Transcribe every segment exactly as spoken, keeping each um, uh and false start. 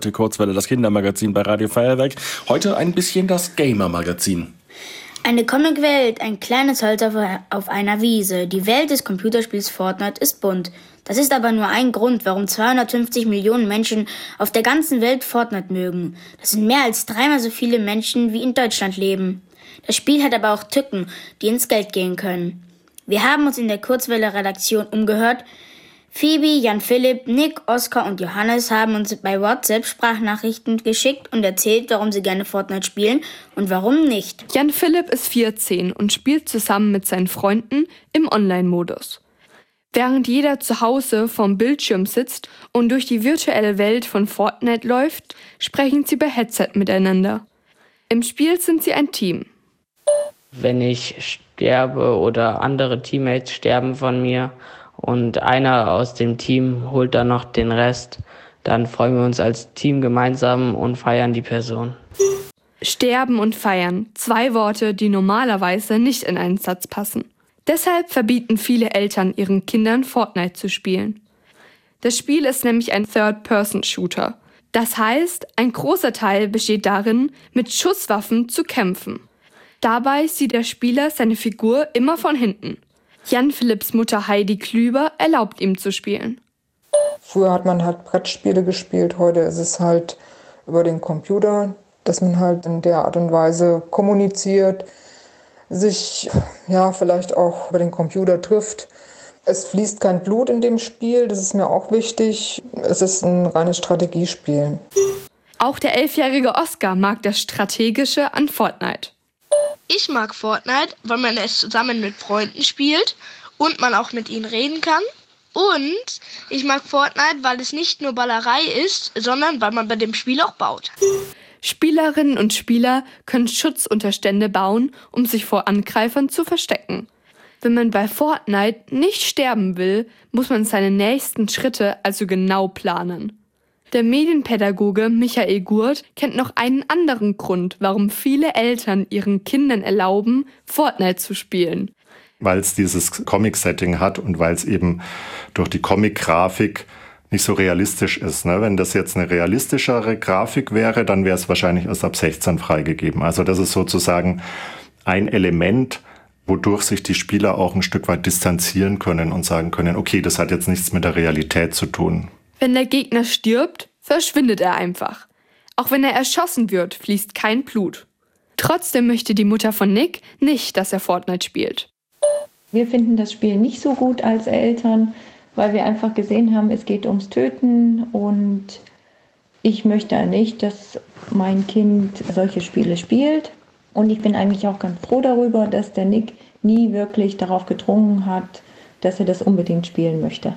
Die Kurzwelle, das Kindermagazin bei Radio Feuerwerk. Heute ein bisschen das Gamer-Magazin. Eine Comicwelt, ein kleines Holz auf, auf einer Wiese. Die Welt des Computerspiels Fortnite ist bunt. Das ist aber nur ein Grund, warum zweihundertfünfzig Millionen Menschen auf der ganzen Welt Fortnite mögen. Das sind mehr als dreimal so viele Menschen, wie in Deutschland leben. Das Spiel hat aber auch Tücken, die ins Geld gehen können. Wir haben uns in der Kurzwelle-Redaktion umgehört. Phoebe, Jan-Philipp, Nick, Oskar und Johannes haben uns bei WhatsApp Sprachnachrichten geschickt und erzählt, warum sie gerne Fortnite spielen und warum nicht. Jan-Philipp ist vierzehn und spielt zusammen mit seinen Freunden im Online-Modus. Während jeder zu Hause vorm Bildschirm sitzt und durch die virtuelle Welt von Fortnite läuft, sprechen sie per Headset miteinander. Im Spiel sind sie ein Team. Wenn ich sterbe oder andere Teammates sterben von mir, und einer aus dem Team holt dann noch den Rest, dann freuen wir uns als Team gemeinsam und feiern die Person. Sterben und feiern, zwei Worte, die normalerweise nicht in einen Satz passen. Deshalb verbieten viele Eltern ihren Kindern Fortnite zu spielen. Das Spiel ist nämlich ein Third-Person-Shooter. Das heißt, ein großer Teil besteht darin, mit Schusswaffen zu kämpfen. Dabei sieht der Spieler seine Figur immer von hinten. Jan-Philipps Mutter Heidi Klüber erlaubt ihm zu spielen. Früher hat man halt Brettspiele gespielt, heute ist es halt über den Computer, dass man halt in der Art und Weise kommuniziert, sich ja vielleicht auch über den Computer trifft. Es fließt kein Blut in dem Spiel, das ist mir auch wichtig. Es ist ein reines Strategiespiel. Auch der elfjährige Oskar mag das Strategische an Fortnite. Ich mag Fortnite, weil man es zusammen mit Freunden spielt und man auch mit ihnen reden kann. Und ich mag Fortnite, weil es nicht nur Ballerei ist, sondern weil man bei dem Spiel auch baut. Spielerinnen und Spieler können Schutzunterstände bauen, um sich vor Angreifern zu verstecken. Wenn man bei Fortnite nicht sterben will, muss man seine nächsten Schritte also genau planen. Der Medienpädagoge Michael Gurt kennt noch einen anderen Grund, warum viele Eltern ihren Kindern erlauben, Fortnite zu spielen. Weil es dieses Comic-Setting hat und weil es eben durch die Comic-Grafik nicht so realistisch ist. Ne? Wenn das jetzt eine realistischere Grafik wäre, dann wäre es wahrscheinlich erst ab sechzehn freigegeben. Also das ist sozusagen ein Element, wodurch sich die Spieler auch ein Stück weit distanzieren können und sagen können, okay, das hat jetzt nichts mit der Realität zu tun. Wenn der Gegner stirbt, verschwindet er einfach. Auch wenn er erschossen wird, fließt kein Blut. Trotzdem möchte die Mutter von Nick nicht, dass er Fortnite spielt. Wir finden das Spiel nicht so gut als Eltern, weil wir einfach gesehen haben, es geht ums Töten und ich möchte nicht, dass mein Kind solche Spiele spielt. Und ich bin eigentlich auch ganz froh darüber, dass der Nick nie wirklich darauf gedrungen hat, dass er das unbedingt spielen möchte.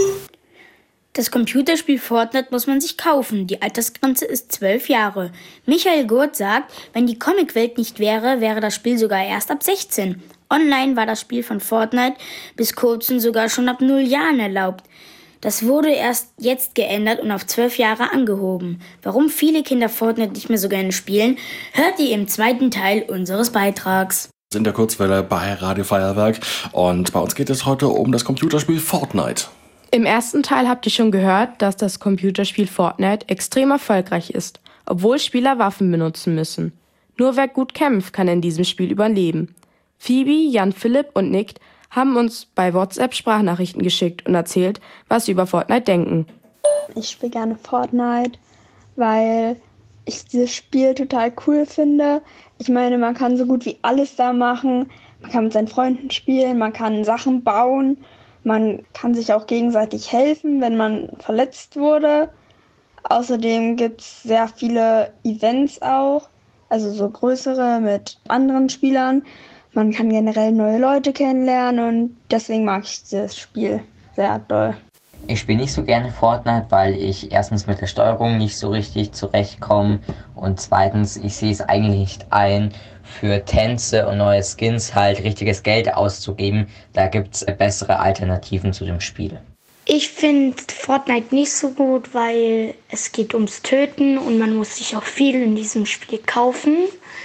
Das Computerspiel Fortnite muss man sich kaufen. Die Altersgrenze ist zwölf Jahre. Michael Gurt sagt, wenn die Comicwelt nicht wäre, wäre das Spiel sogar erst ab sechzehn. Online war das Spiel von Fortnite bis kurzem sogar schon ab null Jahren erlaubt. Das wurde erst jetzt geändert und auf zwölf Jahre angehoben. Warum viele Kinder Fortnite nicht mehr so gerne spielen, hört ihr im zweiten Teil unseres Beitrags. In der Kurzwelle bei Radio Feuerwerk und bei uns geht es heute um das Computerspiel Fortnite. Im ersten Teil habt ihr schon gehört, dass das Computerspiel Fortnite extrem erfolgreich ist, obwohl Spieler Waffen benutzen müssen. Nur wer gut kämpft, kann in diesem Spiel überleben. Phoebe, Jan-Philipp und Nick haben uns bei WhatsApp Sprachnachrichten geschickt und erzählt, was sie über Fortnite denken. Ich spiele gerne Fortnite, weil ich dieses Spiel total cool finde. Ich meine, man kann so gut wie alles da machen. Man kann mit seinen Freunden spielen, man kann Sachen bauen. Man kann sich auch gegenseitig helfen, wenn man verletzt wurde. Außerdem gibt es sehr viele Events auch, also so größere mit anderen Spielern. Man kann generell neue Leute kennenlernen und deswegen mag ich dieses Spiel sehr doll. Ich spiele nicht so gerne Fortnite, weil ich erstens mit der Steuerung nicht so richtig zurechtkomme und zweitens, ich sehe es eigentlich nicht ein, für Tänze und neue Skins halt richtiges Geld auszugeben. Da gibt es bessere Alternativen zu dem Spiel. Ich finde Fortnite nicht so gut, weil es geht ums Töten und man muss sich auch viel in diesem Spiel kaufen.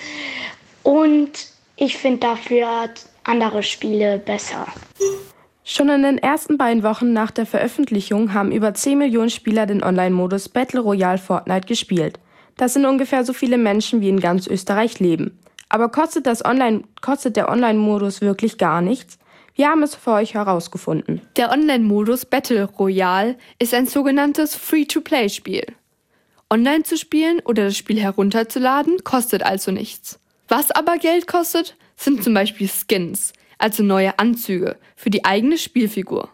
Und ich finde dafür andere Spiele besser. Schon in den ersten beiden Wochen nach der Veröffentlichung haben über zehn Millionen Spieler den Online-Modus Battle Royale Fortnite gespielt. Das sind ungefähr so viele Menschen, wie in ganz Österreich leben. Aber kostet, das Online, kostet der Online-Modus wirklich gar nichts? Wir haben es für euch herausgefunden. Der Online-Modus Battle Royale ist ein sogenanntes Free-to-Play-Spiel. Online zu spielen oder das Spiel herunterzuladen kostet also nichts. Was aber Geld kostet, sind zum Beispiel Skins, also neue Anzüge für die eigene Spielfigur.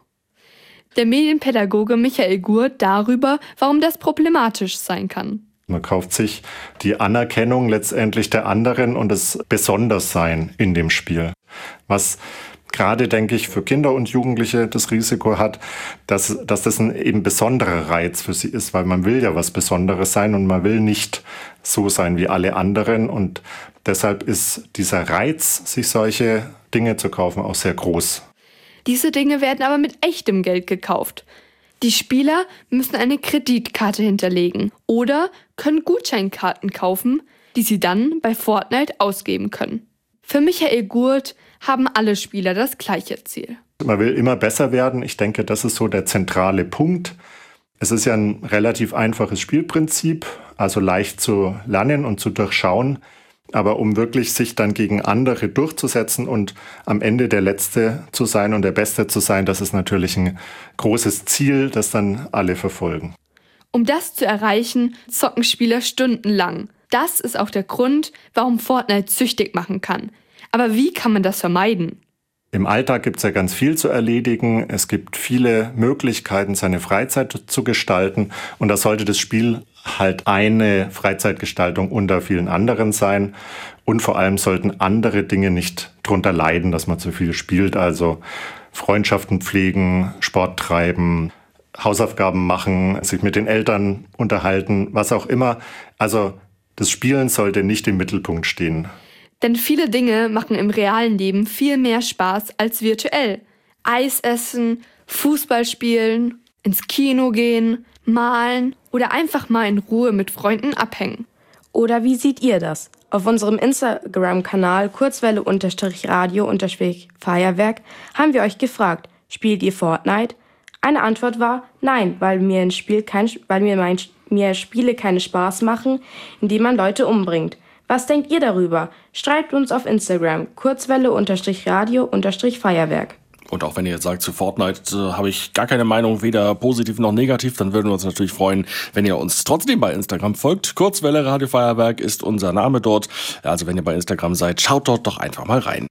Der Medienpädagoge Michael Gurt darüber, warum das problematisch sein kann. Man kauft sich die Anerkennung letztendlich der anderen und das Besonderssein in dem Spiel. Was gerade, denke ich, für Kinder und Jugendliche das Risiko hat, dass, dass das ein eben besonderer Reiz für sie ist, weil man will ja was Besonderes sein und man will nicht so sein wie alle anderen. Und deshalb ist dieser Reiz, sich solche Dinge zu kaufen, auch sehr groß. Diese Dinge werden aber mit echtem Geld gekauft. Die Spieler müssen eine Kreditkarte hinterlegen oder können Gutscheinkarten kaufen, die sie dann bei Fortnite ausgeben können. Für Michael Gurt haben alle Spieler das gleiche Ziel. Man will immer besser werden. Ich denke, das ist so der zentrale Punkt. Es ist ja ein relativ einfaches Spielprinzip, also leicht zu lernen und zu durchschauen. Aber um wirklich sich dann gegen andere durchzusetzen und am Ende der Letzte zu sein und der Beste zu sein, das ist natürlich ein großes Ziel, das dann alle verfolgen. Um das zu erreichen, zocken Spieler stundenlang. Das ist auch der Grund, warum Fortnite süchtig machen kann. Aber wie kann man das vermeiden? Im Alltag gibt es ja ganz viel zu erledigen. Es gibt viele Möglichkeiten, seine Freizeit zu gestalten. Und da sollte das Spiel halt eine Freizeitgestaltung unter vielen anderen sein. Und vor allem sollten andere Dinge nicht drunter leiden, dass man zu viel spielt. Also Freundschaften pflegen, Sport treiben, Hausaufgaben machen, sich mit den Eltern unterhalten, was auch immer. Also das Spielen sollte nicht im Mittelpunkt stehen. Denn viele Dinge machen im realen Leben viel mehr Spaß als virtuell. Eis essen, Fußball spielen, ins Kino gehen, malen oder einfach mal in Ruhe mit Freunden abhängen. Oder wie seht ihr das? Auf unserem Instagram-Kanal Kurzwelle-Radio-Feuerwerk haben wir euch gefragt, spielt ihr Fortnite? Eine Antwort war nein, weil mir, ein Spiel kein, weil mir, mein, mir Spiele keinen Spaß machen, indem man Leute umbringt. Was denkt ihr darüber? Schreibt uns auf Instagram, Kurzwelle-Radio-Feuerwerk. Und auch wenn ihr jetzt sagt, zu Fortnite äh, habe ich gar keine Meinung, weder positiv noch negativ, dann würden wir uns natürlich freuen, wenn ihr uns trotzdem bei Instagram folgt. Kurzwelle Radio Feuerwerk ist unser Name dort. Also wenn ihr bei Instagram seid, schaut dort doch einfach mal rein.